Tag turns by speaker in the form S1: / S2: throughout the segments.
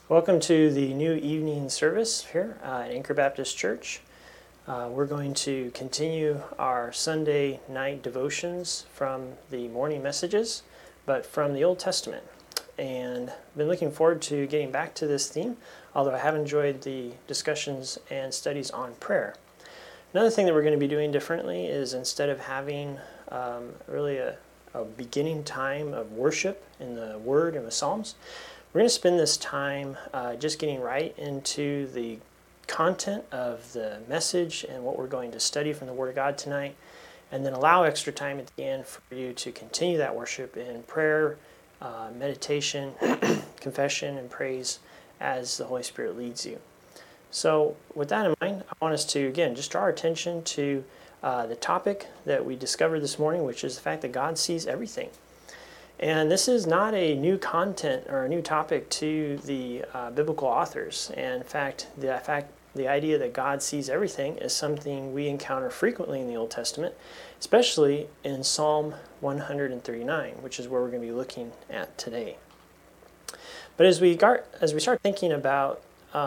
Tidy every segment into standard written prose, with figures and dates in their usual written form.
S1: Welcome to the new evening service here at Anchor Baptist Church. We're going to continue our Sunday night devotions from the morning messages, but from the Old Testament. And I've been looking forward to getting back to this theme, although I have enjoyed the discussions and studies on prayer. Another thing that we're going to be doing differently is instead of having really a beginning time of worship in the Word and the Psalms, we're going to spend this time just getting right into the content of the message and what we're going to study from the Word of God tonight, and then allow extra time at the end for you to continue that worship in prayer, meditation, confession, and praise as the Holy Spirit leads you. So with that in mind, I want us to, again, just draw our attention to the topic that we discovered this morning, which is the fact that God sees everything. And this is not a new content or a new topic to the biblical authors. And in fact, the idea that God sees everything is something we encounter frequently in the Old Testament, especially in Psalm 139, which is where we're going to be looking at today. But as we start thinking about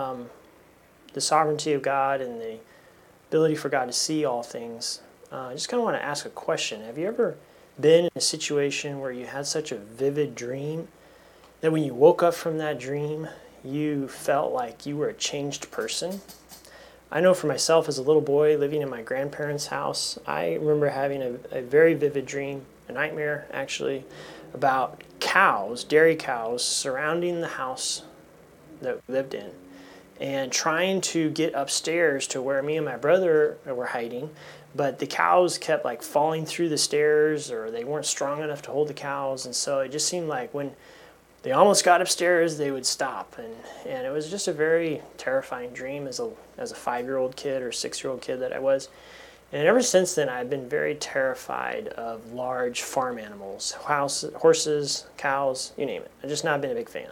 S1: the sovereignty of God and the ability for God to see all things, I just kind of want to ask a question. Have you ever been in a situation where you had such a vivid dream that when you woke up from that dream, you felt like you were a changed person? I know for myself as a little boy living in my grandparents' house, I remember having a very vivid dream, a nightmare actually, about cows, dairy cows, surrounding the house that we lived in and trying to get upstairs to where me and my brother were hiding. But the cows kept like falling through the stairs, or they weren't strong enough to hold the cows, and so it just seemed like when they almost got upstairs, they would stop, and it was just a very terrifying dream as a 5-year-old kid or 6-year-old kid that I was. And ever since then, I've been very terrified of large farm animals, horses, cows, you name it. I've just not been a big fan.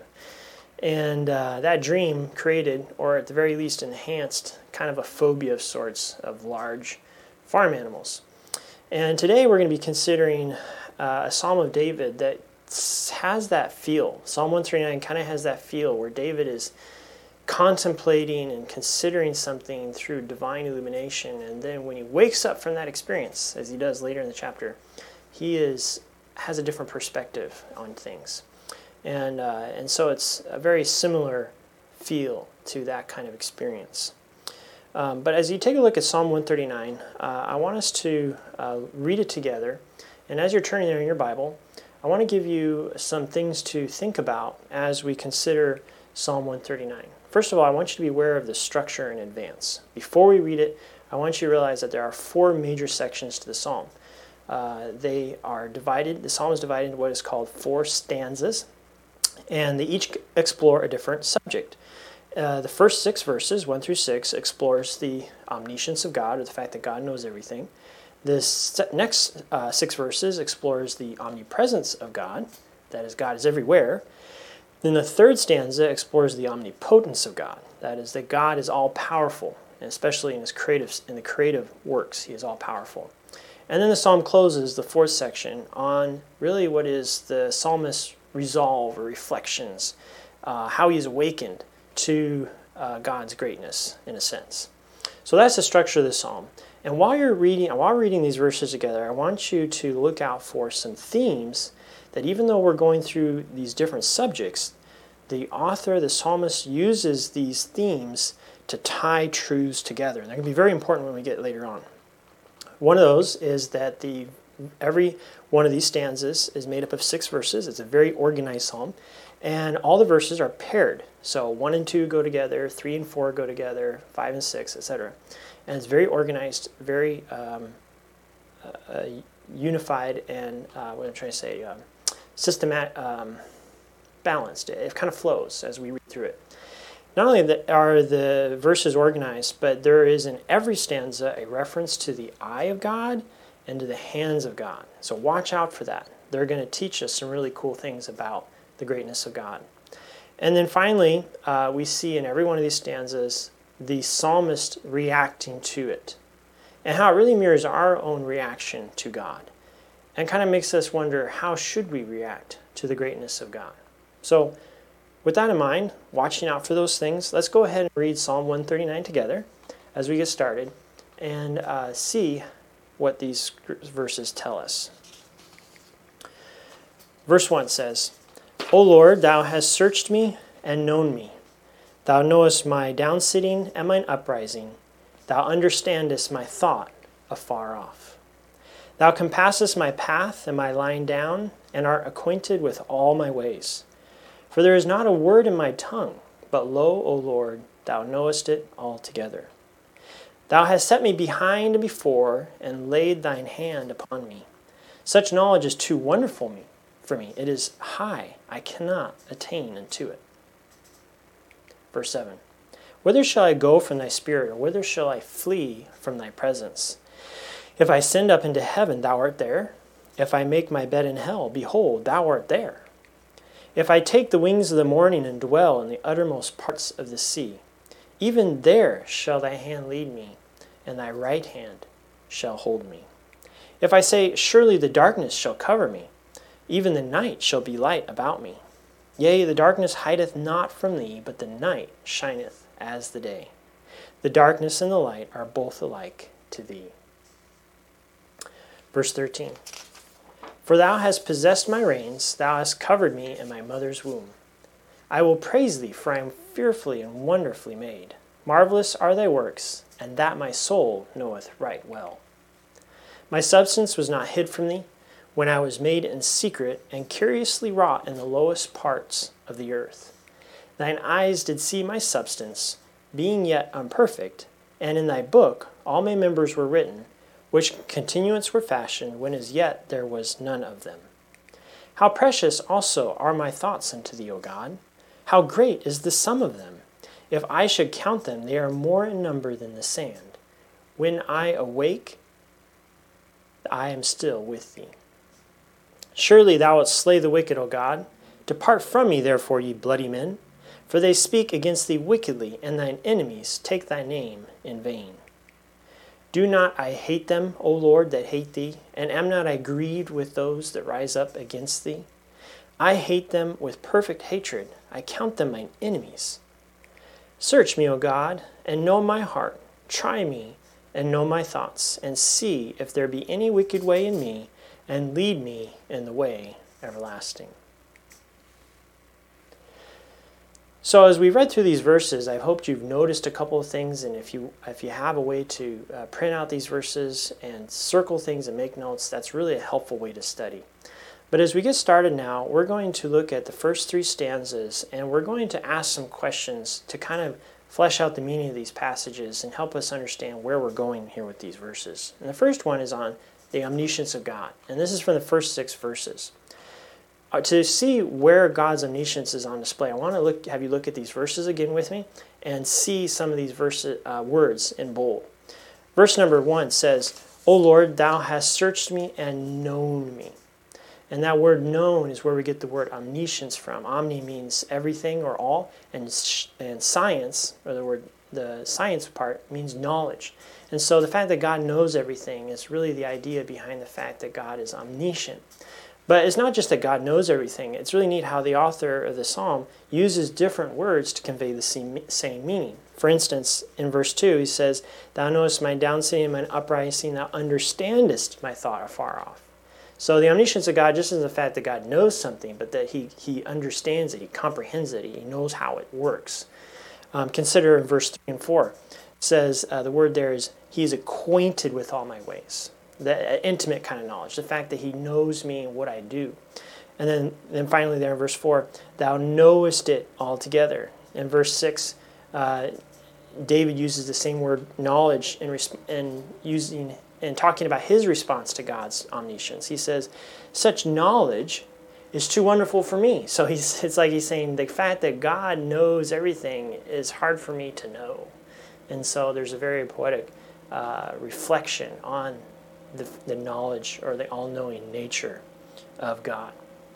S1: And that dream created, or at the very least enhanced, kind of a phobia of sorts of large farm animals. And today we're going to be considering a Psalm of David that has that feel. Psalm 139 kind of has that feel where David is contemplating and considering something through divine illumination, and then when he wakes up from that experience, as he does later in the chapter, he has a different perspective on things. And so it's a very similar feel to that kind of experience. But as you take a look at Psalm 139, I want us to read it together. And as you're turning there in your Bible, I want to give you some things to think about as we consider Psalm 139. First of all, I want you to be aware of the structure in advance. Before we read it, I want you to realize that there are 4 major sections to the psalm. They are divided. The psalm is divided into what is called 4 stanzas, and they each explore a different subject. The first 6 verses, 1 through 6, explores the omniscience of God, or the fact that God knows everything. This next 6 verses explores the omnipresence of God, that is, God is everywhere. Then the third stanza explores the omnipotence of God, that is, that God is all-powerful, and especially in the creative works, he is all-powerful. And then the psalm closes, the 4th section, on really what is the psalmist's resolve or reflections, how he is awakened to God's greatness, in a sense. So that's the structure of the psalm. And while we're reading these verses together, I want you to look out for some themes that even though we're going through these different subjects, the author, the psalmist, uses these themes to tie truths together. And they're going to be very important when we get later on. One of those is that every one of these stanzas is made up of 6 verses. It's a very organized psalm. And all the verses are paired. So 1 and 2 go together, 3 and 4 go together, 5 and 6, etc. And it's very organized, very unified, and what I'm trying to say, systematic, balanced. It kind of flows as we read through it. Not only are the verses organized, but there is in every stanza a reference to the eye of God and to the hands of God. So watch out for that. They're going to teach us some really cool things about the greatness of God. And then finally, we see in every one of these stanzas the psalmist reacting to it, and how it really mirrors our own reaction to God, and kind of makes us wonder, how should we react to the greatness of God? So with that in mind, watching out for those things, let's go ahead and read Psalm 139 together as we get started and see what these verses tell us. Verse 1 says, O Lord, thou hast searched me and known me. Thou knowest my downsitting and mine uprising. Thou understandest my thought afar off. Thou compassest my path and my lying down, and art acquainted with all my ways. For there is not a word in my tongue, but lo, O Lord, thou knowest it altogether. Thou hast set me behind and before, and laid thine hand upon me. Such knowledge is too wonderful for me. It is high, I cannot attain unto it. Verse 7. Whither shall I go from thy spirit, or whither shall I flee from thy presence? If I ascend up into heaven, thou art there. If I make my bed in hell, behold, thou art there. If I take the wings of the morning and dwell in the uttermost parts of the sea, even there shall thy hand lead me, and thy right hand shall hold me. If I say, surely the darkness shall cover me, even the night shall be light about me. Yea, the darkness hideth not from thee, but the night shineth as the day. The darkness and the light are both alike to thee. Verse 13. For thou hast possessed my reins, thou hast covered me in my mother's womb. I will praise thee, for I am fearfully and wonderfully made. Marvelous are thy works, and that my soul knoweth right well. My substance was not hid from thee, when I was made in secret and curiously wrought in the lowest parts of the earth. Thine eyes did see my substance, being yet imperfect, and in thy book all my members were written, which continuance were fashioned, when as yet there was none of them. How precious also are my thoughts unto thee, O God! How great is the sum of them! If I should count them, they are more in number than the sand. When I awake, I am still with thee. Surely thou wilt slay the wicked, O God. Depart from me, therefore, ye bloody men, for they speak against thee wickedly, and thine enemies take thy name in vain. Do not I hate them, O Lord, that hate thee, and am not I grieved with those that rise up against thee? I hate them with perfect hatred, I count them mine enemies. Search me, O God, and know my heart. Try me, and know my thoughts, and see if there be any wicked way in me, and lead me in the way everlasting. So as we read through these verses, I hoped you've noticed a couple of things, and if you have a way to print out these verses and circle things and make notes, that's really a helpful way to study. But as we get started now, we're going to look at the first three stanzas, and we're going to ask some questions to kind of flesh out the meaning of these passages and help us understand where we're going here with these verses. And the first one is on the omniscience of God, and this is from the first 6 verses. To see where God's omniscience is on display, I want to have you look at these verses again with me and see some of these words in bold. Verse number 1 says, O Lord, thou hast searched me and known me. And that word known is where we get the word omniscience from. Omni means everything or all, and science, or the science part, means knowledge. And so the fact that God knows everything is really the idea behind the fact that God is omniscient. But it's not just that God knows everything. It's really neat how the author of the psalm uses different words to convey the same meaning. For instance, in verse 2, he says, Thou knowest my downsitting and mine uprising, thou understandest my thought afar off. So the omniscience of God just isn't the fact that God knows something, but that he understands it, he comprehends it, he knows how it works. Consider in verse 3 and 4. It says, the word there is, he is acquainted with all my ways. The intimate kind of knowledge, the fact that he knows me and what I do. And then finally there in verse 4, thou knowest it altogether. In verse 6, David uses the same word knowledge in talking about his response to God's omniscience. He says, such knowledge is too wonderful for me. So it's like he's saying the fact that God knows everything is hard for me to know. And so there's a very poetic reflection on the knowledge or the all-knowing nature of God.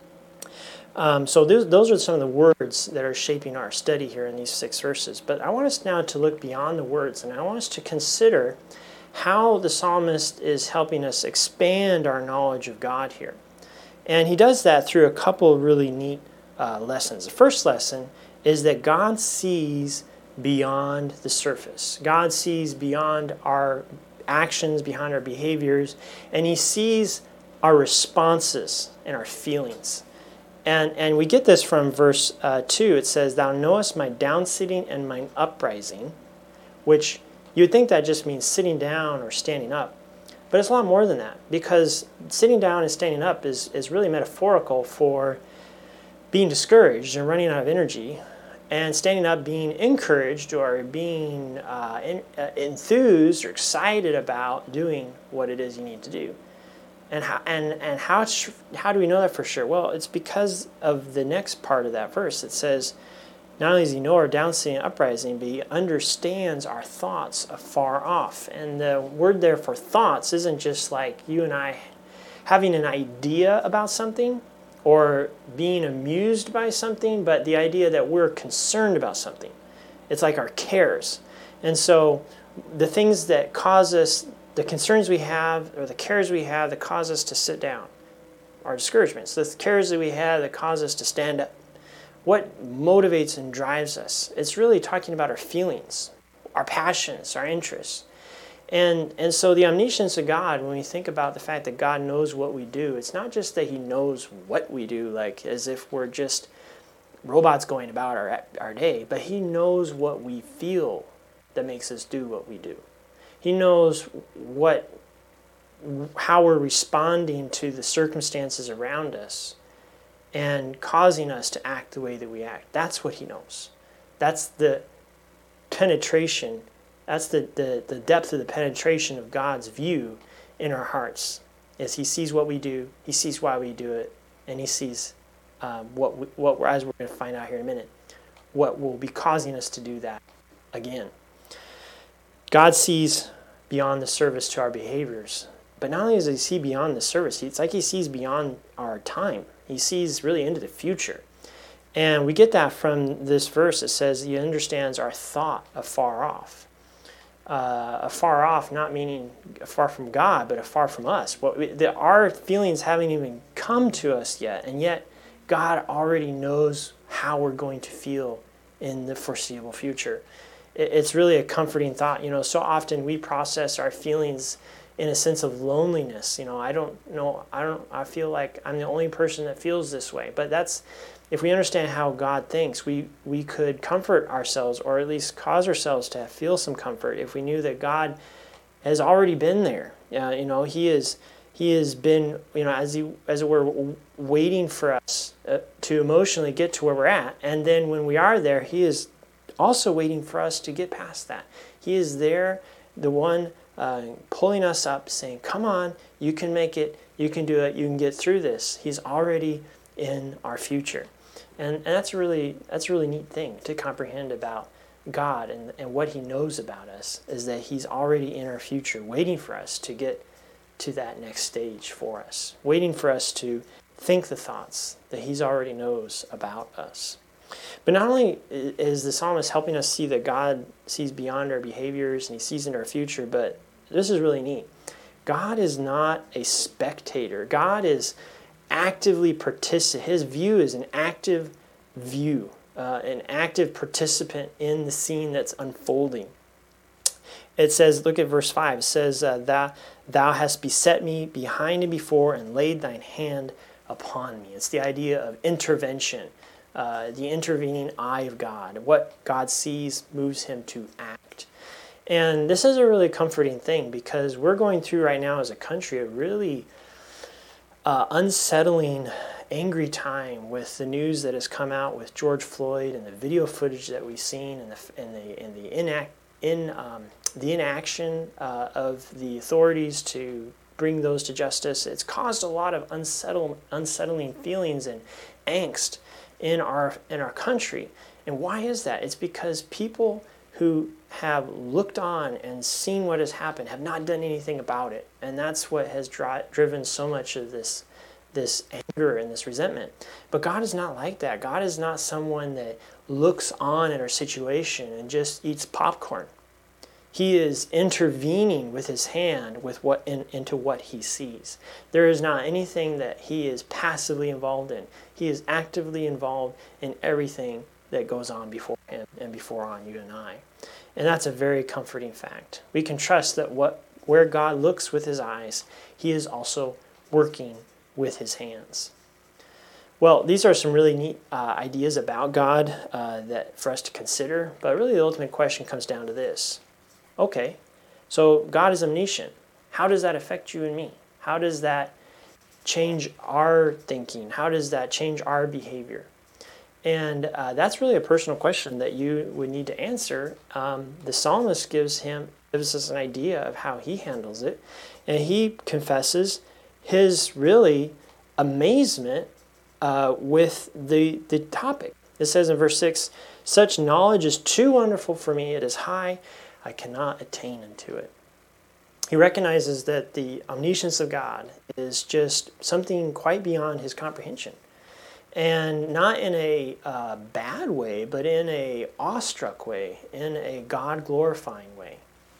S1: So those are some of the words that are shaping our study here in these 6 verses. But I want us now to look beyond the words, and I want us to consider how the psalmist is helping us expand our knowledge of God here. And he does that through a couple of really neat lessons. The first lesson is that God sees beyond the surface. God sees beyond our actions, behind our behaviors, and He sees our responses and our feelings. And we get this from verse 2. It says, "Thou knowest my downsitting and mine uprising," which you'd think that just means sitting down or standing up. But it's a lot more than that, because sitting down and standing up is really metaphorical for being discouraged and running out of energy, and standing up being encouraged or being enthused or excited about doing what it is you need to do. And how do we know that for sure? Well, it's because of the next part of that verse. It says, not only does He know our downsitting and uprising, but He understands our thoughts afar off. And the word there for thoughts isn't just like you and I having an idea about something or being amused by something, but the idea that we're concerned about something. It's like our cares. And so the things that cause us, the concerns we have or the cares we have that cause us to sit down, our discouragements, the cares that we have that cause us to stand up, what motivates and drives us? It's really talking about our feelings, our passions, our interests. And so the omniscience of God, when we think about the fact that God knows what we do, it's not just that He knows what we do, like as if we're just robots going about our day, but He knows what we feel that makes us do what we do. He knows how we're responding to the circumstances around us and causing us to act the way that we act. That's what He knows. That's the penetration. That's the depth of the penetration of God's view in our hearts. As He sees what we do, He sees why we do it, and He sees what as we're going to find out here in a minute, what will be causing us to do that again. God sees beyond the service to our behaviors. But not only does He see beyond the service, it's like He sees beyond our time. He sees really into the future. And we get that from this verse. It says He understands our thought afar off. Afar off, not meaning afar from God, but afar from us. Our feelings haven't even come to us yet, and yet God already knows how we're going to feel in the foreseeable future. It's really a comforting thought. So often we process our feelings in a sense of loneliness. I feel like I'm the only person that feels this way. But if we understand how God thinks, we could comfort ourselves, or at least cause ourselves to feel some comfort if we knew that God has already been there. He has been, as it were, waiting for us to emotionally get to where we're at. And then when we are there, He is also waiting for us to get past that. He is there, the one pulling us up, saying, "Come on, you can make it, you can do it, you can get through this." He's already in our future. And that's a really neat thing to comprehend about God and what He knows about us, is that He's already in our future, waiting for us to get to that next stage for us, waiting for us to think the thoughts that He's already knows about us. But not only is the psalmist helping us see that God sees beyond our behaviors and He sees into our future, but this is really neat. God is not a spectator. God is actively participant. His view is an active view, an active participant in the scene that's unfolding. It says, look at verse 5. It says, Thou hast beset me behind and before, and laid Thine hand upon me. It's the idea of intervention, the intervening eye of God. What God sees moves Him to act. And this is a really comforting thing, because we're going through right now as a country a really unsettling, angry time with the news that has come out with George Floyd and the video footage that we've seen, and the inaction of the authorities to bring those to justice. It's caused a lot of unsettling feelings and angst in our country. And why is that? It's because people who have looked on and seen what has happened have not done anything about it. And that's what has driven so much of this anger and this resentment. But God is not like that. God is not someone that looks on at our situation and just eats popcorn. He is intervening with His hand into what He sees. There is not anything that He is passively involved in. He is actively involved in everything that goes on before him and before on you and I. And that's a very comforting fact. We can trust that where God looks with his eyes, he is also working with his hands. Well, these are some really neat ideas about God that for us to consider, but really the ultimate question comes down to this. Okay, so God is omniscient. How does that affect you and me? How does that change our thinking? How does that change our behavior? And that's really a personal question that you would need to answer. The psalmist gives us an idea of how he handles it, and he confesses his really amazement with the topic. It says in verse 6, "Such knowledge is too wonderful for me. It is high. I cannot attain unto it." He recognizes that the omniscience of God is just something quite beyond his comprehension. And not in a bad way, but in a awestruck way, in a God-glorifying way.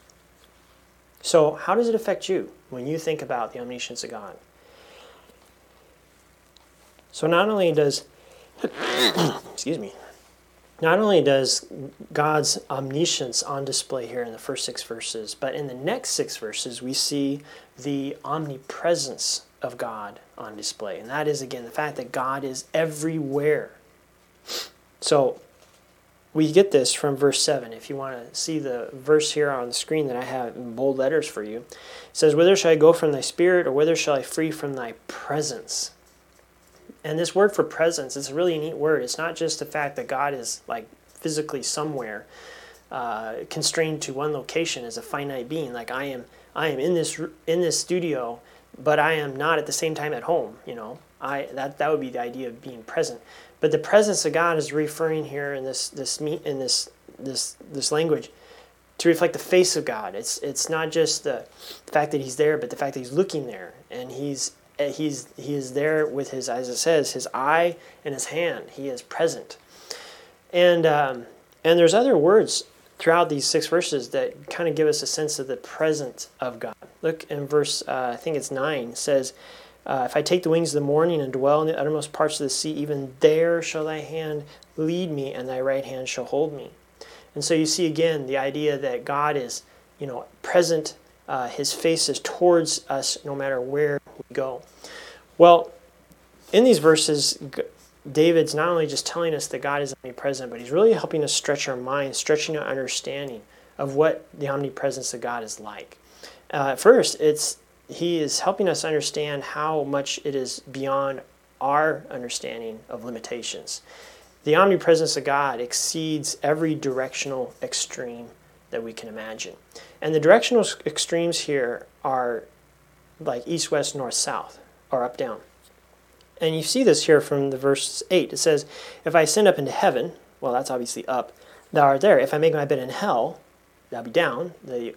S1: So how does it affect you when you think about the omniscience of God? So not only does God's omniscience on display here in the first 6 verses, but in the next 6 verses we see the omnipresence of God on display. And that is, again, the fact that God is everywhere. So we get this from verse 7. If you want to see the verse here on the screen that I have in bold letters for you, it says, "Whither shall I go from thy spirit, or whither shall I flee from thy presence?" And this word for presence is a really neat word. It's not just the fact that God is like physically somewhere, constrained to one location as a finite being. Like I am in this studio, but I am not at the same time at home. That would be the idea of being present. But the presence of God is referring here in this language to reflect the face of God. It's not just the fact that he's there, but the fact that he's looking there, and he is there with his, as it says, his eye and his hand. He is present. And there's other words throughout these 6 verses that kind of give us a sense of the presence of God. Look in verse, I think it's 9, it says, "If I take the wings of the morning and dwell in the uttermost parts of the sea, even there shall thy hand lead me, and thy right hand shall hold me." And so you see again the idea that God is, present. His face is towards us no matter where we go. Well, in these verses, David's not only just telling us that God is omnipresent, but he's really helping us stretch our minds, stretching our understanding of what the omnipresence of God is like. First, he is helping us understand how much it is beyond our understanding of limitations. The omnipresence of God exceeds every directional extreme that we can imagine. And the directional extremes here are like east, west, north, south, or up, down. And you see this here from the verse 8. It says, "If I ascend up into heaven," well, that's obviously up, "thou art there. If I make my bed in hell, thou be down." The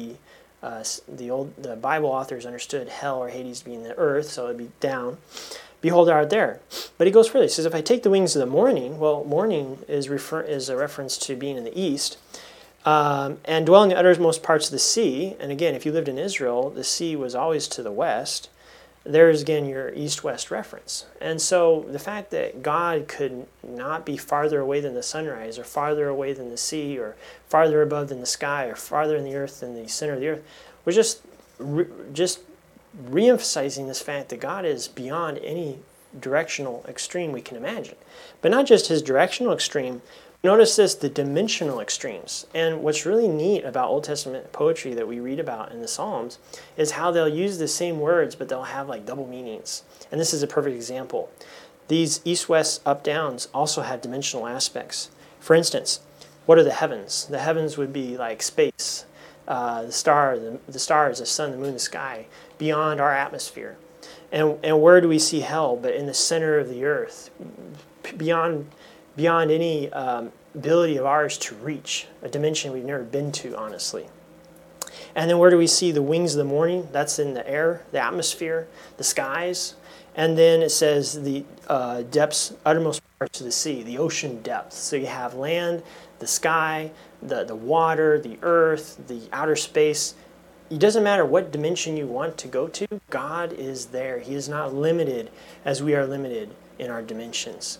S1: Bible authors understood hell or Hades being the earth, so it'd be down. "Behold, thou art there." But he goes further. He says, "If I take the wings of the morning," well, morning is a reference to being in the east, "and dwell in the uttermost parts of the sea," and again, if you lived in Israel, the sea was always to the west. There's again your east-west reference. And so the fact that God could not be farther away than the sunrise, or farther away than the sea, or farther above than the sky, or farther in the earth than the center of the earth, was just re-emphasizing this fact that God is beyond any directional extreme we can imagine. But not just his directional extreme. Notice this, the dimensional extremes. And what's really neat about Old Testament poetry that we read about in the Psalms is how they'll use the same words, but they'll have like double meanings. And this is a perfect example. These east, west, up, downs also have dimensional aspects. For instance, what are the heavens? The heavens would be like space, the stars, the sun, the moon, the sky, beyond our atmosphere. And where do we see hell? But in the center of the earth, beyond any ability of ours to reach, a dimension we've never been to, honestly. And then where do we see the wings of the morning? That's in the air, the atmosphere, the skies. And then it says the depths, uttermost parts of the sea, the ocean depths. So you have land, the sky, the water, the earth, the outer space. It doesn't matter what dimension you want to go to, God is there. He is not limited as we are limited in our dimensions.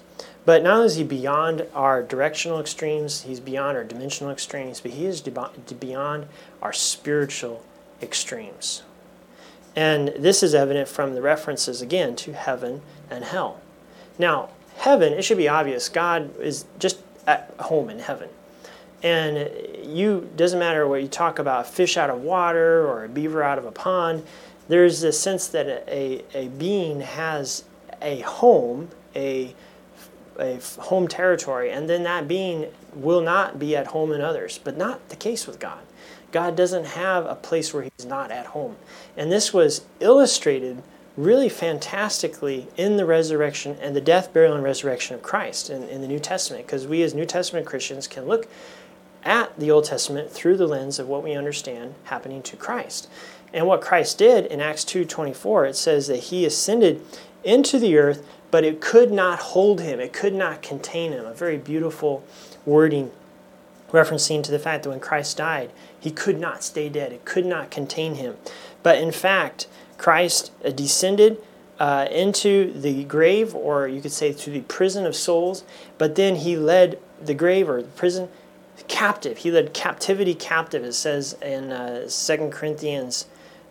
S1: But not only is he beyond our directional extremes, he's beyond our dimensional extremes, but he is beyond our spiritual extremes. And this is evident from the references, again, to heaven and hell. Now, heaven, it should be obvious, God is just at home in heaven. And doesn't matter what you talk about, a fish out of water or a beaver out of a pond, there's this sense that a being has a home, a home territory, and then that being will not be at home in others, but not the case with God. God doesn't have a place where he's not at home. And this was illustrated really fantastically in the resurrection and the death, burial, and resurrection of Christ in the New Testament, because we as New Testament Christians can look at the Old Testament through the lens of what we understand happening to Christ. And what Christ did in Acts 2:24, it says that he ascended into the earth, but it could not hold him. It could not contain him. A very beautiful wording referencing to the fact that when Christ died, he could not stay dead. It could not contain him. But in fact, Christ descended into the grave, or you could say to the prison of souls, but then he led the grave or the prison captive. He led captivity captive. It says in 2 Corinthians,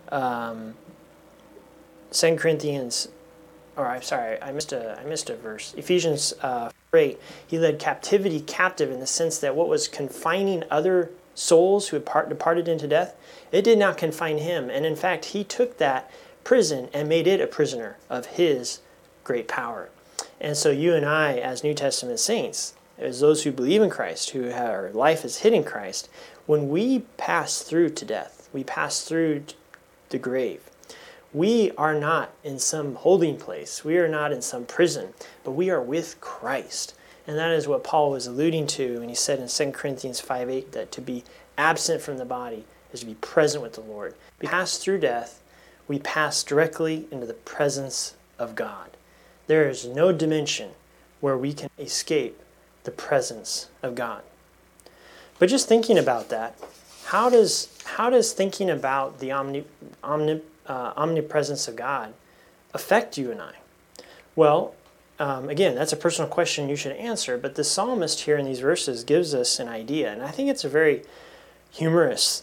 S1: I missed a verse. Ephesians 4:8. He led captivity captive in the sense that what was confining other souls who had departed into death, it did not confine him. And in fact, he took that prison and made it a prisoner of his great power. And so you and I, as New Testament saints, as those who believe in Christ, who have our life is hid in Christ, when we pass through to death, we pass through the grave, we are not in some holding place. We are not in some prison, but we are with Christ. And that is what Paul was alluding to when he said in 2 Corinthians 5:8 that to be absent from the body is to be present with the Lord. We pass through death, we pass directly into the presence of God. There is no dimension where we can escape the presence of God. But just thinking about that, how does thinking about the omnipresence of God affect you and I? Well, again, that's a personal question you should answer, but the psalmist here in these verses gives us an idea, and I think it's a very humorous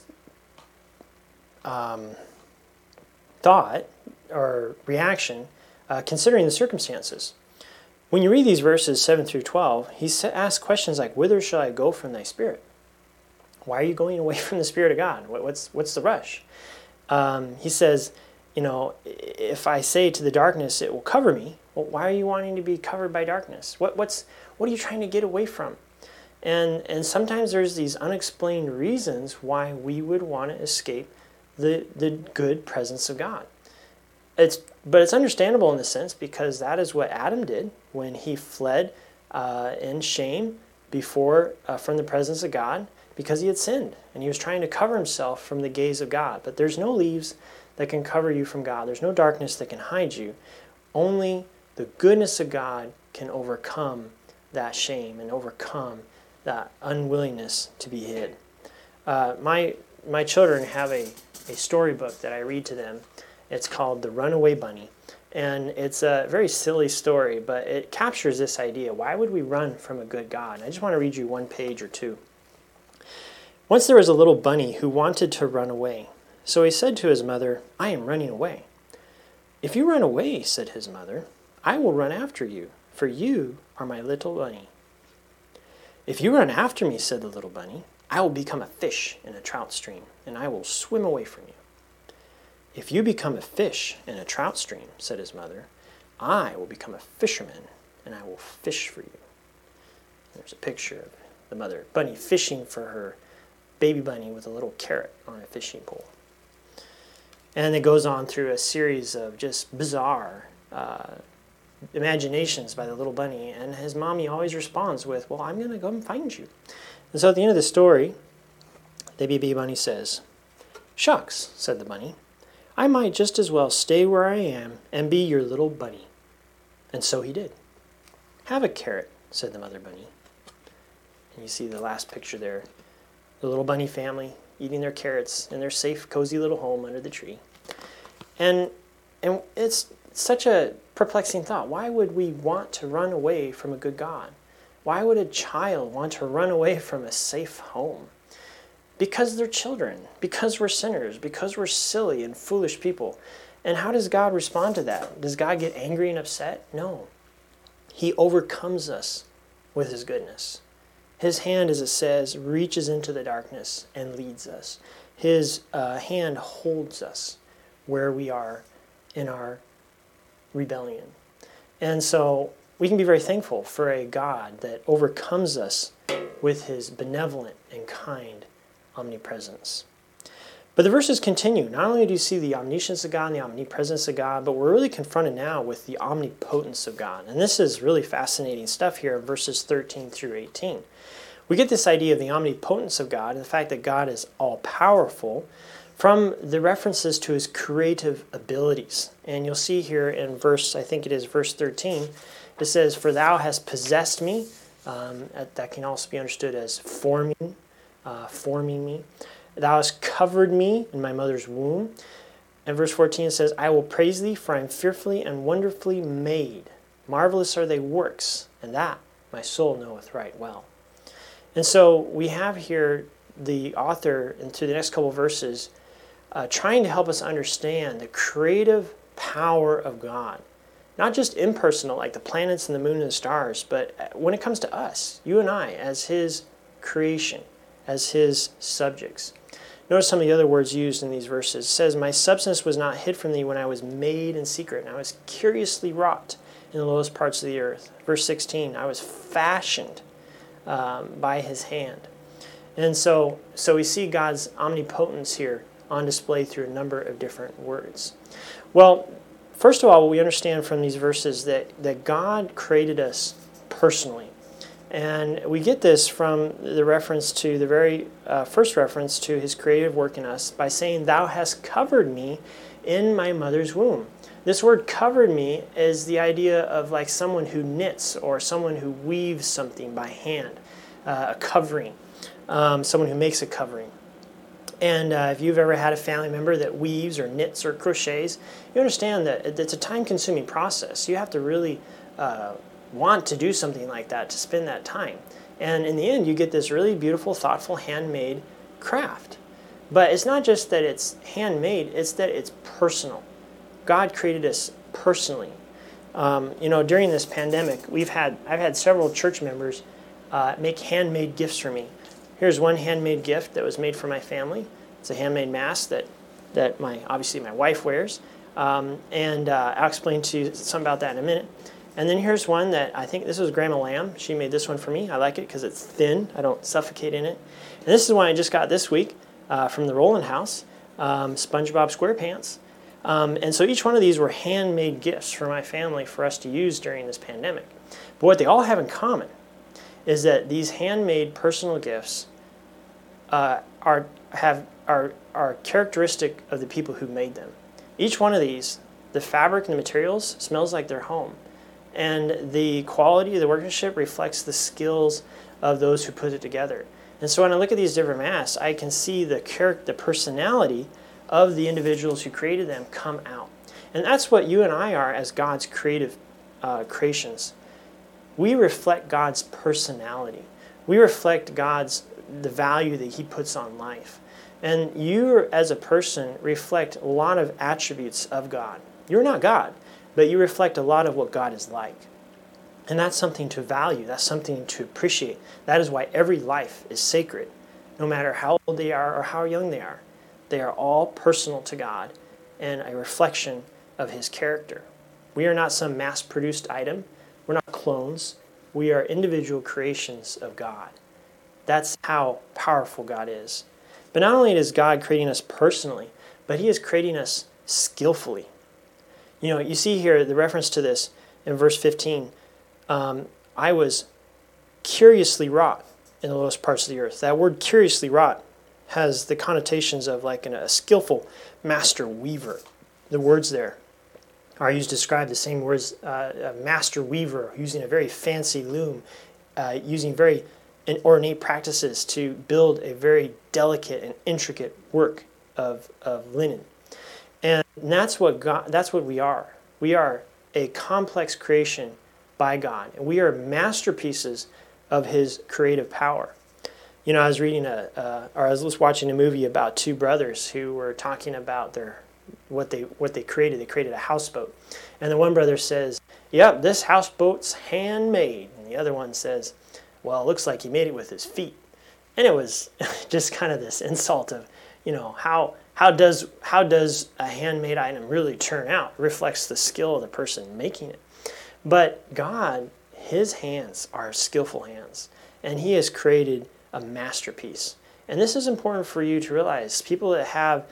S1: thought or reaction considering the circumstances. When you read these verses 7 through 12, he asks questions like, "Whither shall I go from thy spirit?" Why are you going away from the Spirit of God? What's the rush? He says, if I say to the darkness, it will cover me. Well, why are you wanting to be covered by darkness? What are you trying to get away from? And sometimes there's these unexplained reasons why we would want to escape the good presence of God. But it's understandable in the sense because that is what Adam did when he fled in shame from the presence of God, because he had sinned and he was trying to cover himself from the gaze of God. But there's no leaves that can cover you from God. There's no darkness that can hide you. Only the goodness of God can overcome that shame and overcome that unwillingness to be hid. My children have a storybook that I read to them. It's called The Runaway Bunny. And it's a very silly story, but it captures this idea. Why would we run from a good God? And I just want to read you one page or two. Once there was a little bunny who wanted to run away. So he said to his mother, "I am running away." "If you run away," said his mother, "I will run after you, for you are my little bunny." "If you run after me," said the little bunny, "I will become a fish in a trout stream, and I will swim away from you." "If you become a fish in a trout stream," said his mother, "I will become a fisherman, and I will fish for you." There's a picture of the mother bunny fishing for her baby bunny with a little carrot on a fishing pole. And it goes on through a series of just bizarre imaginations by the little bunny, and his mommy always responds with, "Well, I'm going to go and find you." And so at the end of the story, the baby bunny says, "Shucks," said the bunny, "I might just as well stay where I am and be your little bunny." And so he did. "Have a carrot," said the mother bunny. And you see the last picture there. The little bunny family eating their carrots in their safe, cozy little home under the tree. And it's such a perplexing thought. Why would we want to run away from a good God? Why would a child want to run away from a safe home? Because they're children, because we're sinners, because we're silly and foolish people. And how does God respond to that? Does God get angry and upset? No. He overcomes us with his goodness. His hand, as it says, reaches into the darkness and leads us. His hand holds us where we are in our rebellion. And so we can be very thankful for a God that overcomes us with his benevolent and kind omnipresence. But the verses continue. Not only do you see the omniscience of God and the omnipresence of God, but we're really confronted now with the omnipotence of God. And this is really fascinating stuff here in verses 13 through 18. We get this idea of the omnipotence of God and the fact that God is all-powerful from the references to his creative abilities. And you'll see here in verse 13, it says, "For thou hast possessed me." That can also be understood as forming me. "Thou hast covered me in my mother's womb." And verse 14 says, "I will praise thee, for I am fearfully and wonderfully made. Marvelous are thy works, and that my soul knoweth right well." And so we have here the author, into the next couple of verses, trying to help us understand the creative power of God. Not just impersonal, like the planets and the moon and the stars, but when it comes to us, you and I, as his creation, as his subjects. Notice some of the other words used in these verses. It says, "My substance was not hid from thee when I was made in secret, and I was curiously wrought in the lowest parts of the earth." Verse 16, "I was fashioned by his hand." And so we see God's omnipotence here on display through a number of different words. Well, first of all, we understand from these verses that God created us personally. And we get this from the reference to the very first reference to his creative work in us by saying, "Thou hast covered me in my mother's womb." This word "covered me" is the idea of like someone who knits or someone who weaves something by hand, a covering, someone who makes a covering. And if you've ever had a family member that weaves or knits or crochets, you understand that it's a time-consuming process. You have to really want to do something like that, to spend that time. And in the end, you get this really beautiful, thoughtful, handmade craft. But it's not just that it's handmade, it's that it's personal. God created us personally. During this pandemic, I've had several church members make handmade gifts for me. Here's one handmade gift that was made for my family. It's a handmade mask that obviously my wife wears. And I'll explain to you something about that in a minute. And then here's one that I think this was Grandma Lamb. She made this one for me. I like it because it's thin. I don't suffocate in it. And this is one I just got this week from the Roland House, SpongeBob SquarePants. And so each one of these were handmade gifts for my family for us to use during this pandemic. But what they all have in common is that these handmade personal gifts are characteristic of the people who made them. Each one of these, the fabric and the materials, smells like their home. And the quality of the workmanship reflects the skills of those who put it together. And so when I look at these different masks, I can see the personality of the individuals who created them come out. And that's what you and I are as God's creative creations. We reflect God's personality. We reflect the value that he puts on life. And you as a person reflect a lot of attributes of God. You're not God, but you reflect a lot of what God is like. And that's something to value. That's something to appreciate. That is why every life is sacred, no matter how old they are or how young they are. They are all personal to God and a reflection of his character. We are not some mass-produced item. We're not clones. We are individual creations of God. That's how powerful God is. But not only is God creating us personally, but he is creating us skillfully. You see here the reference to this in verse 15. I was curiously wrought in the lowest parts of the earth. That word curiously wrought has the connotations of like a skillful master weaver. The words there are used to describe the same words, a master weaver using a very fancy loom, using very ornate practices to build a very delicate and intricate work of linen. And that's what we are. We are a complex creation by God. And we are masterpieces of His creative power. You know, I was reading I was watching a movie about two brothers who were talking about what they created. They created a houseboat, and the one brother says, "Yep, this houseboat's handmade," and the other one says, "Well, it looks like he made it with his feet." And it was just kind of this insult of, you know, how does a handmade item really turn out? It reflects the skill of the person making it. But God, His hands are skillful hands, and He has created a masterpiece. And this is important for you to realize. People that have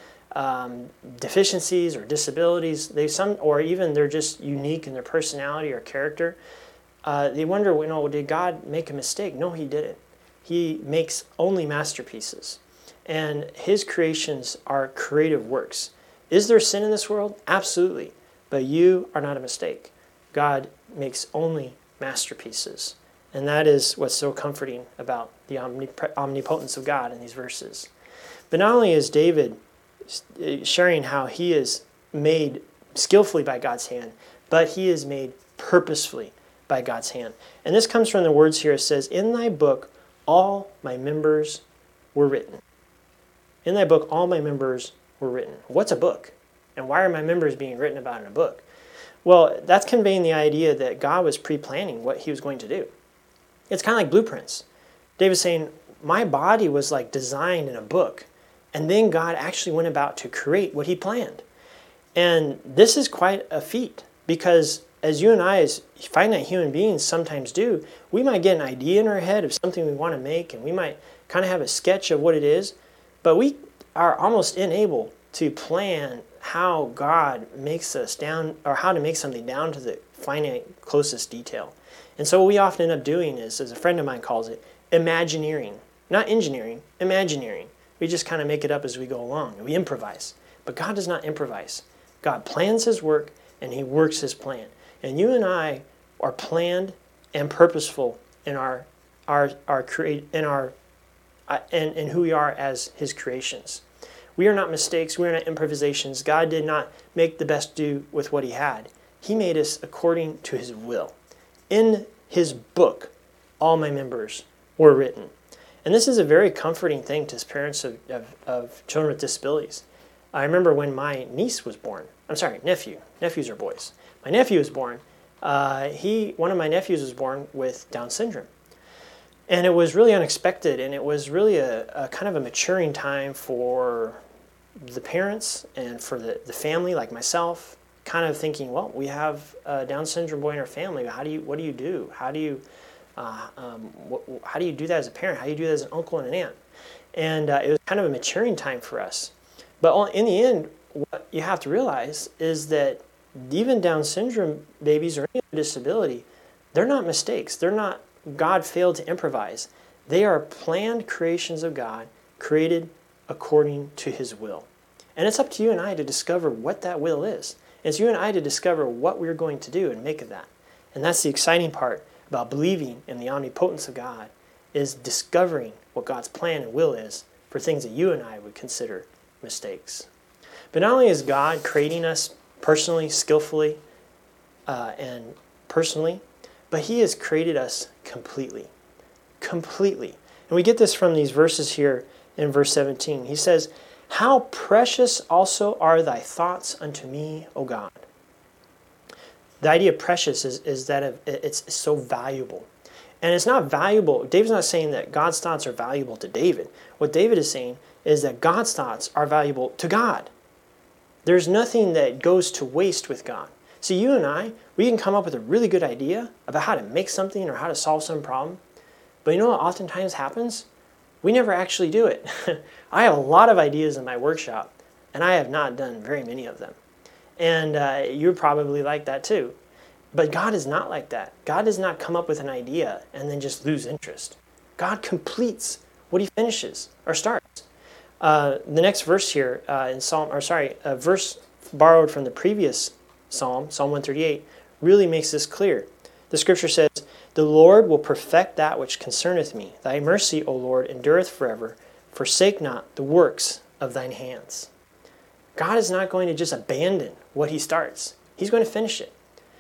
S1: deficiencies or disabilities, or even they're just unique in their personality or character, they wonder, you know, did God make a mistake? No, He didn't. He makes only masterpieces. And His creations are creative works. Is there sin in this world? Absolutely. But you are not a mistake. God makes only masterpieces. And that is what's so comforting about the omnipotence of God in these verses. But not only is David sharing how he is made skillfully by God's hand, but he is made purposefully by God's hand. And this comes from the words here. It says, "In thy book all my members were written." In thy book all my members were written. What's a book? And why are my members being written about in a book? Well, that's conveying the idea that God was pre-planning what He was going to do. It's kind of like blueprints. David's saying, my body was like designed in a book, and then God actually went about to create what He planned. And this is quite a feat, because as you and I, as finite human beings sometimes do, we might get an idea in our head of something we want to make, and we might kind of have a sketch of what it is, but we are almost unable to plan how God makes us down, or how to make something down to the finite, closest detail. And so what we often end up doing is, as a friend of mine calls it, imagineering. Not engineering, imagineering. We just kind of make it up as we go along, and we improvise. But God does not improvise. God plans His work, and He works His plan. And you and I are planned and purposeful in in who we are as His creations. We are not mistakes. We are not improvisations. God did not make the best do with what He had. He made us according to His will. In His book, all my members were written. And this is a very comforting thing to parents of children with disabilities. I remember when my niece was born. I'm sorry, nephew. Nephews are boys. My nephew was born. One of my nephews was born with Down syndrome. And it was really unexpected, and it was really a kind of a maturing time for the parents and for the family, like myself, kind of thinking, well, we have a Down syndrome boy in our family. What do you do? How do you do that as a parent? How do you do that as an uncle and an aunt? And it was kind of a maturing time for us. But in the end, what you have to realize is that even Down syndrome babies or any other disability, they're not mistakes. They're not God failed to improvise. They are planned creations of God, created according to His will. And it's up to you and I to discover what that will is. It's you and I to discover what we're going to do and make of that. And that's the exciting part about believing in the omnipotence of God, is discovering what God's plan and will is for things that you and I would consider mistakes. But not only is God creating us personally, skillfully, and personally, but He has created us completely. Completely. And we get this from these verses here in verse 17. He says, "How precious also are thy thoughts unto me, O God." The idea of precious is that it's so valuable. And it's not valuable. David's not saying that God's thoughts are valuable to David. What David is saying is that God's thoughts are valuable to God. There's nothing that goes to waste with God. See, you and I, we can come up with a really good idea about how to make something or how to solve some problem. But you know what oftentimes happens? We never actually do it. I have a lot of ideas in my workshop, and I have not done very many of them. And you're probably like that too. But God is not like that. God does not come up with an idea and then just lose interest. God completes what He finishes or starts. The next verse here in a verse borrowed from the previous Psalm, Psalm 138, really makes this clear. The scripture says, "The Lord will perfect that which concerneth me. Thy mercy, O Lord, endureth forever. Forsake not the works of thine hands." God is not going to just abandon what He starts. He's going to finish it.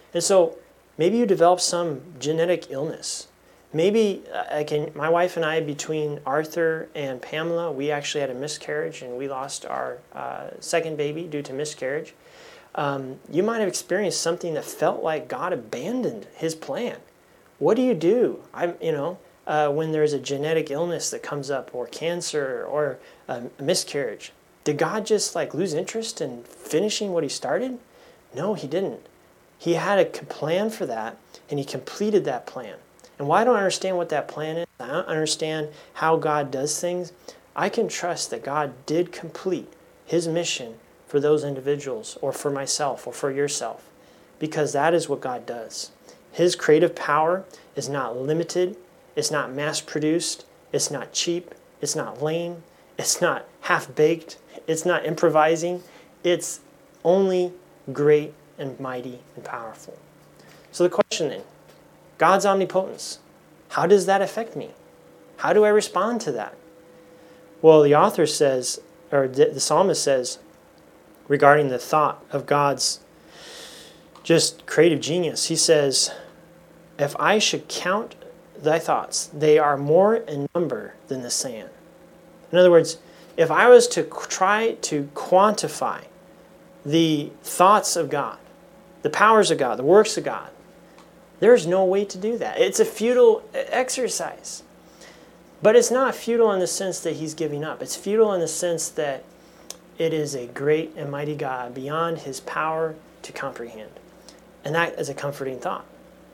S1: And so maybe you develop some genetic illness. Maybe my wife and I, between Arthur and Pamela, we actually had a miscarriage and we lost our second baby due to miscarriage. You might have experienced something that felt like God abandoned his plan. What do you do? When there's a genetic illness that comes up, or cancer, or a miscarriage, did God just lose interest in finishing what he started? No, he didn't. He had a plan for that, and he completed that plan. And while I don't understand what that plan is, I don't understand how God does things, I can trust that God did complete his mission for those individuals, or for myself, or for yourself, because that is what God does. His creative power is not limited, it's not mass-produced, it's not cheap, it's not lame, it's not half-baked, it's not improvising, it's only great and mighty and powerful. So the question then, God's omnipotence, how does that affect me? How do I respond to that? Well, the author says, or the psalmist says, regarding the thought of God's just creative genius, he says, if I should count thy thoughts, they are more in number than the sand. In other words, if I was to try to quantify the thoughts of God, the powers of God, the works of God, there's no way to do that. It's a futile exercise. But it's not futile in the sense that he's giving up. It's futile in the sense that it is a great and mighty God beyond his power to comprehend. And that is a comforting thought.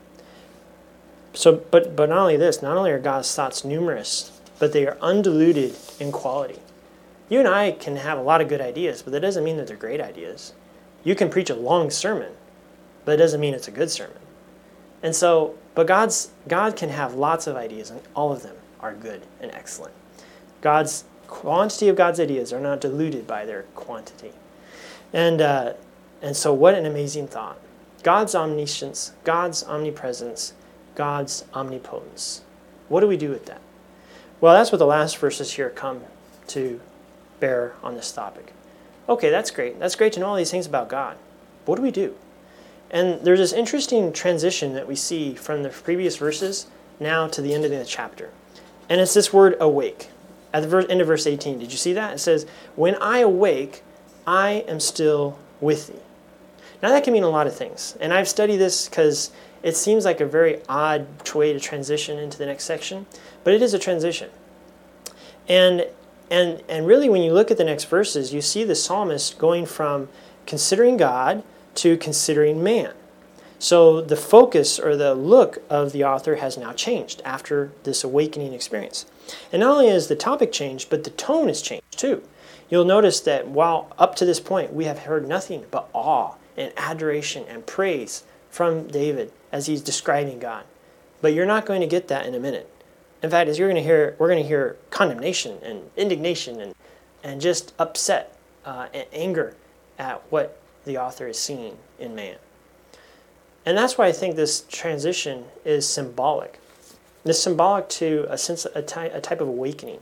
S1: So, but not only this, not only are God's thoughts numerous, but they are undiluted in quality. You and I can have a lot of good ideas, but that doesn't mean that they're great ideas. You can preach a long sermon, but it doesn't mean it's a good sermon. And so, but God can have lots of ideas, and all of them are good and excellent. God's quantity of God's ideas are not diluted by their quantity. And so what an amazing thought. God's omniscience, God's omnipresence, God's omnipotence. What do we do with that? Well, that's what the last verses here come to bear on this topic. Okay, that's great. That's great to know all these things about God. What do we do? And there's this interesting transition that we see from the previous verses now to the end of the chapter. And it's this word awake. At the end of verse 18, did you see that? It says, when I awake, I am still with thee. Now that can mean a lot of things. And I've studied this because it seems like a very odd way to transition into the next section. But it is a transition. And really when you look at the next verses, you see the psalmist going from considering God to considering man. So the focus or the look of the author has now changed after this awakening experience. And not only has the topic changed, but the tone has changed too. You'll notice that while up to this point we have heard nothing but awe and adoration and praise from David as he's describing God. But you're not going to get that in a minute. In fact, as we're going to hear condemnation and indignation and just upset and anger at what the author is seeing in man. And that's why I think this transition is symbolic. It's symbolic to a type of awakening.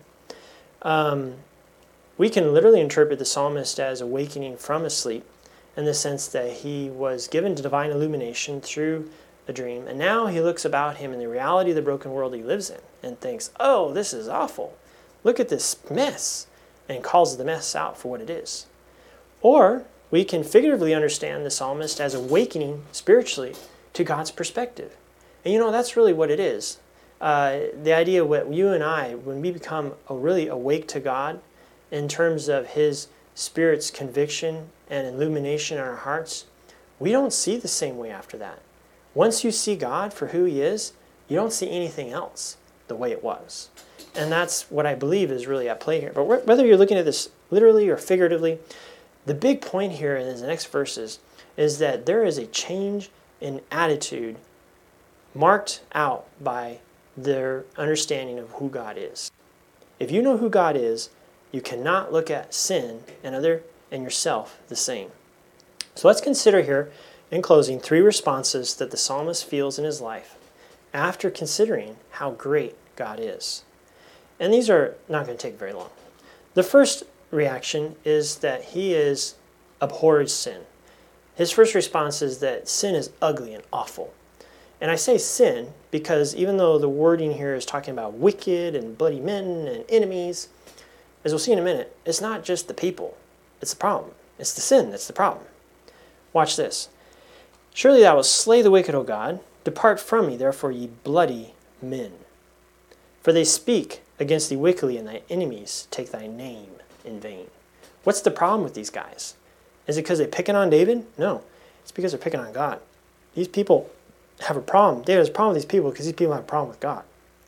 S1: We can literally interpret the psalmist as awakening from a sleep in the sense that he was given divine illumination through a dream, and now he looks about him in the reality of the broken world he lives in and thinks, oh, this is awful. Look at this mess, and calls the mess out for what it is. Or we can figuratively understand the psalmist as awakening spiritually to God's perspective. And that's really what it is. The idea what you and I, when we become really awake to God in terms of his Spirit's conviction and illumination in our hearts, we don't see the same way after that. Once you see God for who he is, you don't see anything else the way it was. And that's what I believe is really at play here. But whether you're looking at this literally or figuratively, the big point here in the next verses is that there is a change in attitude marked out by their understanding of who God is. If you know who God is, you cannot look at sin and yourself the same. So let's consider here, in closing, 3 responses that the psalmist feels in his life after considering how great God is. And these are not going to take very long. The first reaction is that he abhors sin. His first response is that sin is ugly and awful. And I say sin because even though the wording here is talking about wicked and bloody men and enemies, as we'll see in a minute, it's not just the people. It's the problem. It's the sin that's the problem. Watch this. Surely thou wilt slay the wicked, O God. Depart from me, therefore, ye bloody men. For they speak against thee wickedly, and thy enemies take thy name in vain. What's the problem with these guys? Is it because they're picking on David? No. It's because they're picking on God. These people have a problem. David has a problem with these people because these people have a problem with God.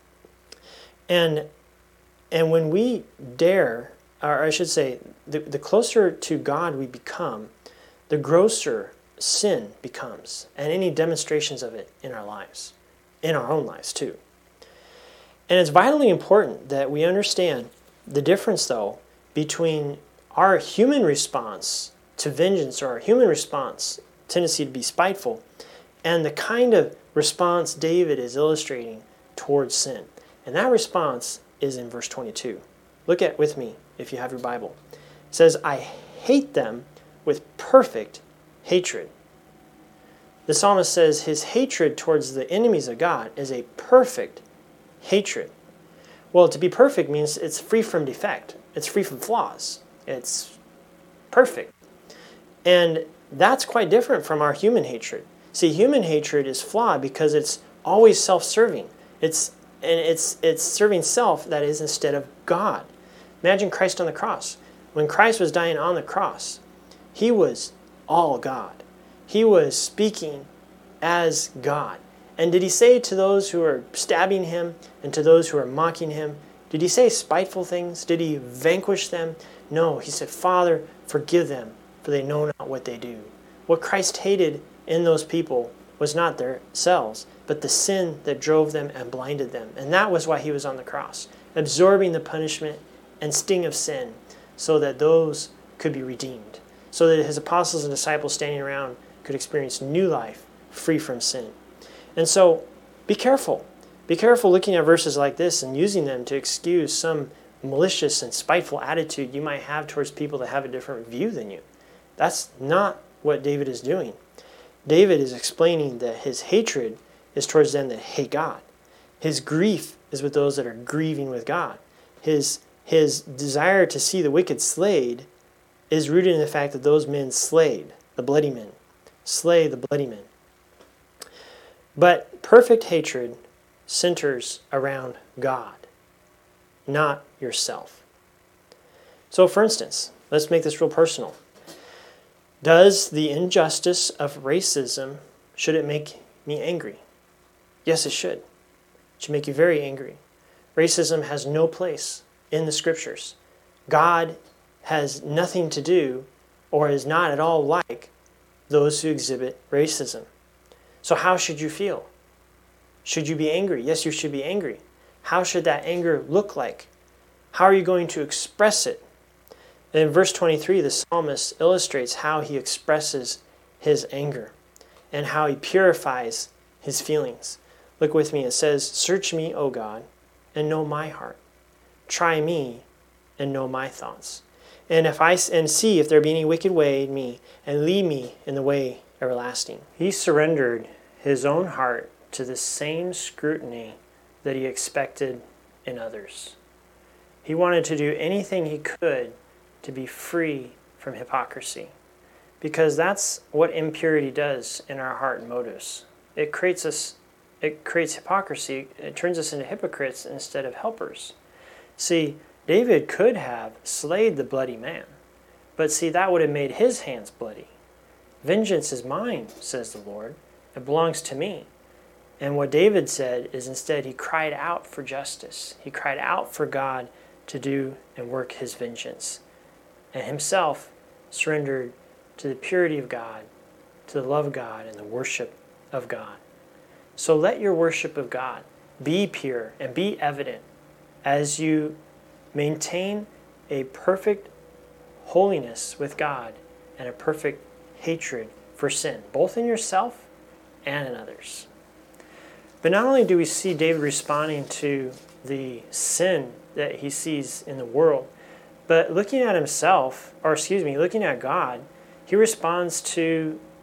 S1: And when we dare, or I should say, the closer to God we become, the grosser sin becomes, and any demonstrations of it in our lives, in our own lives too. And it's vitally important that we understand the difference, though, between our human response to vengeance, or our human response, tendency to be spiteful, and the kind of response David is illustrating towards sin. And that response is in verse 22. Look at with me if you have your Bible. It says, I hate them with perfect hatred. The psalmist says his hatred towards the enemies of God is a perfect hatred. Well, to be perfect means it's free from defect. It's free from flaws. It's perfect. And that's quite different from our human hatred. See, human hatred is flawed because it's always self-serving. It's serving self that is instead of God. Imagine Christ on the cross. When Christ was dying on the cross, he was all God. He was speaking as God. And did he say to those who are stabbing him and to those who are mocking him, did he say spiteful things? Did he vanquish them? No, he said, Father, forgive them, for they know not what they do. What Christ hated in those people was not themselves, but the sin that drove them and blinded them. And that was why he was on the cross, absorbing the punishment and sting of sin so that those could be redeemed, so that his apostles and disciples standing around could experience new life free from sin. And so be careful. Be careful looking at verses like this and using them to excuse some malicious and spiteful attitude you might have towards people that have a different view than you. That's not what David is doing. David is explaining that his hatred is towards them that hate God. His grief is with those that are grieving with God. His desire to see the wicked slayed is rooted in the fact that those men slayed, the bloody men. Slay the bloody men. But perfect hatred centers around God, not yourself. So for instance, let's make this real personal. Does the injustice of racism, should it make me angry? Yes, it should. It should make you very angry. Racism has no place in the scriptures. God has nothing to do or is not at all like those who exhibit racism. So how should you feel? Should you be angry? Yes, you should be angry. How should that anger look like? How are you going to express it? In verse 23, the psalmist illustrates how he expresses his anger and how he purifies his feelings. Look with me. It says, search me, O God, and know my heart. Try me and know my thoughts. And see if there be any wicked way in me, and lead me in the way everlasting. He surrendered his own heart to the same scrutiny that he expected in others. He wanted to do anything he could to be free from hypocrisy, because that's what impurity does in our heart and motives. It creates hypocrisy. It turns us into hypocrites instead of helpers. See, David could have slayed the bloody man, but see, that would have made his hands bloody. Vengeance is mine, says the Lord. It belongs to me. And what David said is instead he cried out for justice. He cried out for God to do and work his vengeance, and himself surrendered to the purity of God, to the love of God, and the worship of God. So let your worship of God be pure and be evident as you maintain a perfect holiness with God and a perfect hatred for sin, both in yourself and in others. But not only do we see David responding to the sin that he sees in the world, but looking at God, he responds to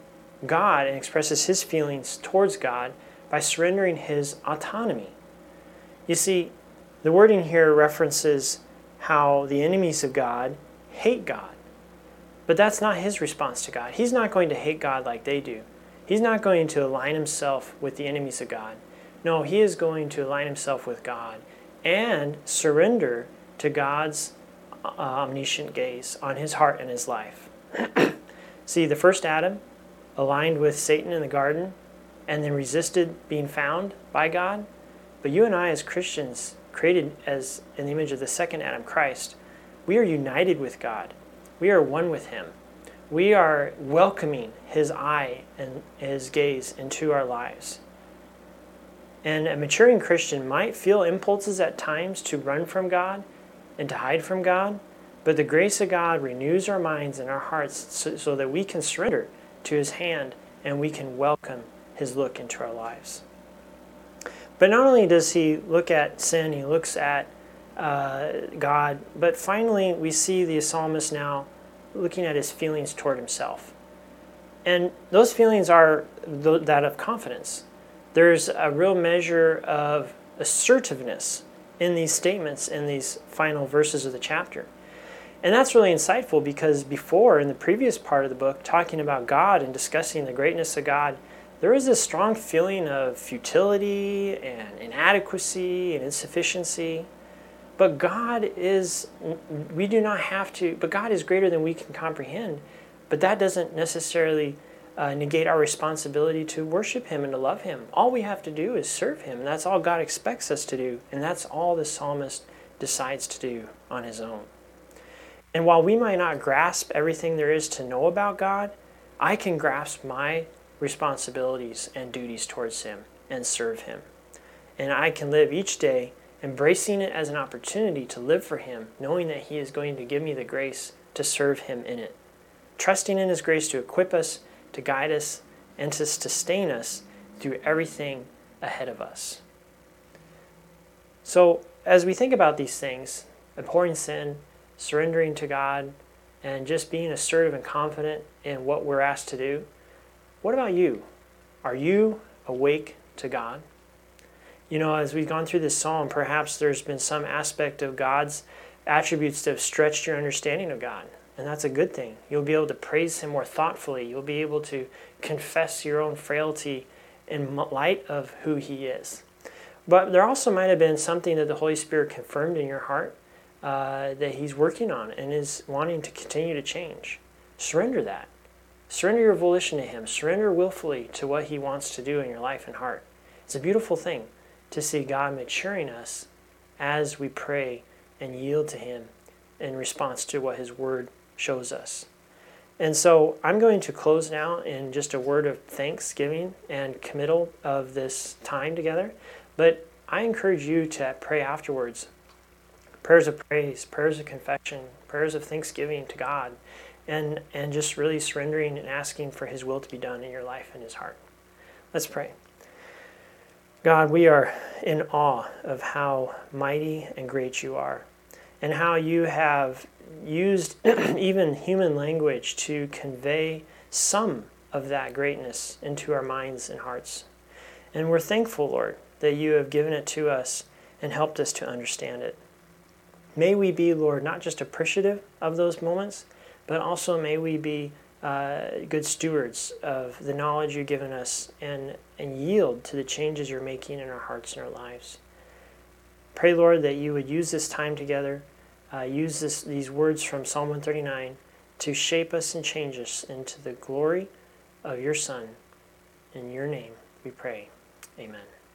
S1: God and expresses his feelings towards God by surrendering his autonomy. You see, the wording here references how the enemies of God hate God. But that's not his response to God. He's not going to hate God like they do. He's not going to align himself with the enemies of God. No, he is going to align himself with God and surrender to God's omniscient gaze on his heart and his life. See, the first Adam aligned with Satan in the garden and then resisted being found by God. But you and I as Christians, created as in the image of the second Adam, Christ, we are united with God. We are one with him. We are welcoming his eye and his gaze into our lives. And a maturing Christian might feel impulses at times to run from God and to hide from God, but the grace of God renews our minds and our hearts so that we can surrender to his hand and we can welcome his look into our lives. But not only does he look at sin, he looks at God, but finally we see the psalmist now looking at his feelings toward himself. And those feelings are that of confidence. There's a real measure of assertiveness in these statements in these final verses of the chapter. And that's really insightful because before, in the previous part of the book, talking about God and discussing the greatness of God, there is this strong feeling of futility and inadequacy and insufficiency. But God is greater than we can comprehend. But that doesn't necessarily negate our responsibility to worship him and to love him. All we have to do is serve him. And that's all God expects us to do. And that's all the psalmist decides to do on his own. And while we might not grasp everything there is to know about God, I can grasp my responsibilities and duties towards him and serve him. And I can live each day embracing it as an opportunity to live for him, knowing that he is going to give me the grace to serve him in it. Trusting in his grace to equip us, to guide us, and to sustain us through everything ahead of us. So, as we think about these things, abhorring sin, surrendering to God, and just being assertive and confident in what we're asked to do, what about you? Are you awake to God? You know, as we've gone through this psalm, perhaps there's been some aspect of God's attributes that have stretched your understanding of God. And that's a good thing. You'll be able to praise him more thoughtfully. You'll be able to confess your own frailty in light of who he is. But there also might have been something that the Holy Spirit confirmed in your heart that he's working on and is wanting to continue to change. Surrender that. Surrender your volition to him. Surrender willfully to what he wants to do in your life and heart. It's a beautiful thing to see God maturing us as we pray and yield to him in response to what his word shows us. And so I'm going to close now in just a word of thanksgiving and committal of this time together. But I encourage you to pray afterwards. Prayers of praise, prayers of confession, prayers of thanksgiving to God, and just really surrendering and asking for his will to be done in your life and his heart. Let's pray. God, we are in awe of how mighty and great you are, and how you have used even human language to convey some of that greatness into our minds and hearts. And we're thankful, Lord, that you have given it to us and helped us to understand it. May we be, Lord, not just appreciative of those moments, but also may we be good stewards of the knowledge you've given us and yield to the changes you're making in our hearts and our lives. Pray, Lord, that you would use this time together, use these words from Psalm 139 to shape us and change us into the glory of your Son. In your name we pray. Amen.